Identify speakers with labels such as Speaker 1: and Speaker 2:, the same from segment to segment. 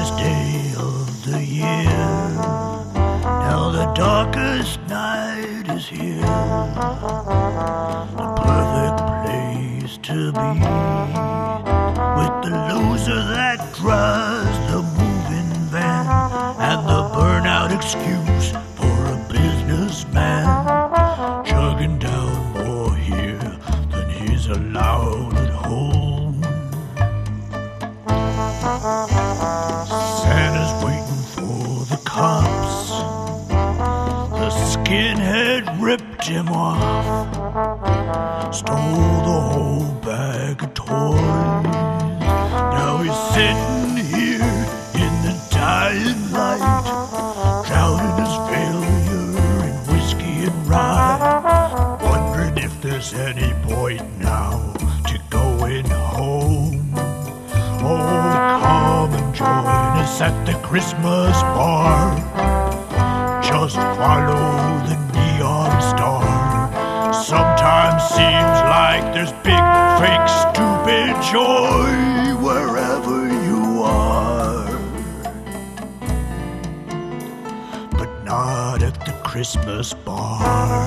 Speaker 1: darkest day of the year. Now the darkest night is here. The perfect place to be, with the loser that drives the moving van, and the burnout excuse for a businessman, chugging down more here than he's allowed at home. Santa's waiting for the cops. The skinhead ripped him off, stole the whole bag of toys. Now he's sitting here in the dying light, drowning his failure in whiskey and rye, wondering if there's any point now to going home. Oh, come and join us at the Christmas bar. Just follow the neon star. Sometimes seems like there's big, fake, stupid joy wherever you are, but not at the Christmas bar.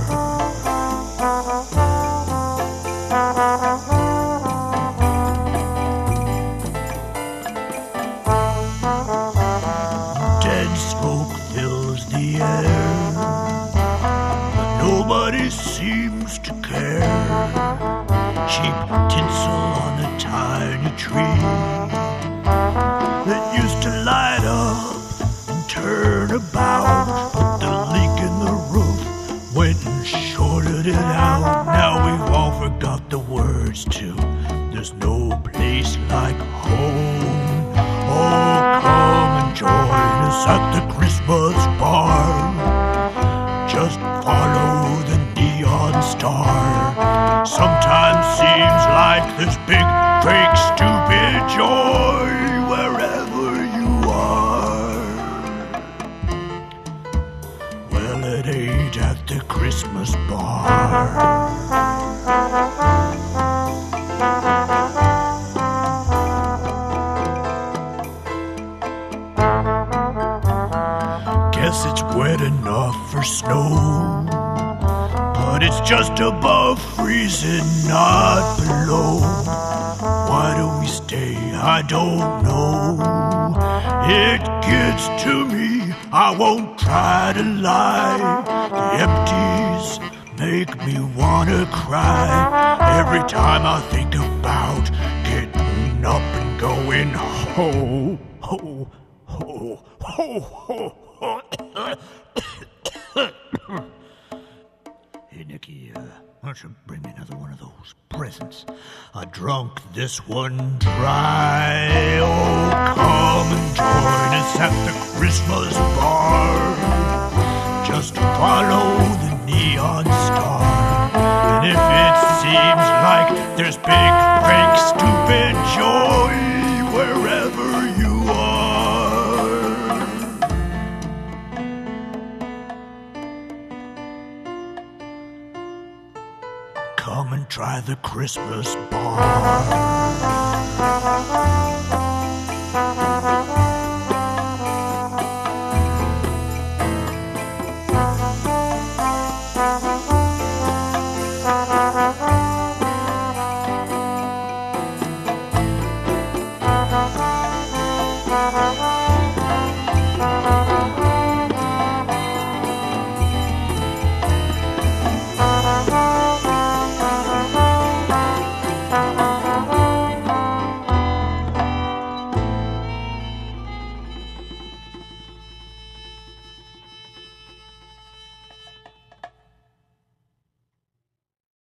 Speaker 1: Dead smoke fills the air, but nobody seems to care. Cheap tinsel on a tiny tree that used to light up and turn about, but the leak in the roof went and shorted it out. Now we've all forgot the words to "There's no place like home." Oh, come and join us at the Christmas bar. Just follow the neon star. Sometimes seems like there's big, fake, stupid joy wherever you are. Well, it ain't at the Christmas bar. Guess it's wet enough for snow, but it's just above freezing, not below. Why do we stay? I don't know. It gets to me, I won't try to lie. The empties make me wanna cry every time I think about getting up and going ho, ho, ho, ho, ho. Hey, Nicky, why don't you bring me another one of those presents? I drunk this one dry. Oh, come and join us at the Christmas bar. Just follow the neon star. And if it seems like there's big, fake, stupid joy wherever you are, come and try the Christmas bar.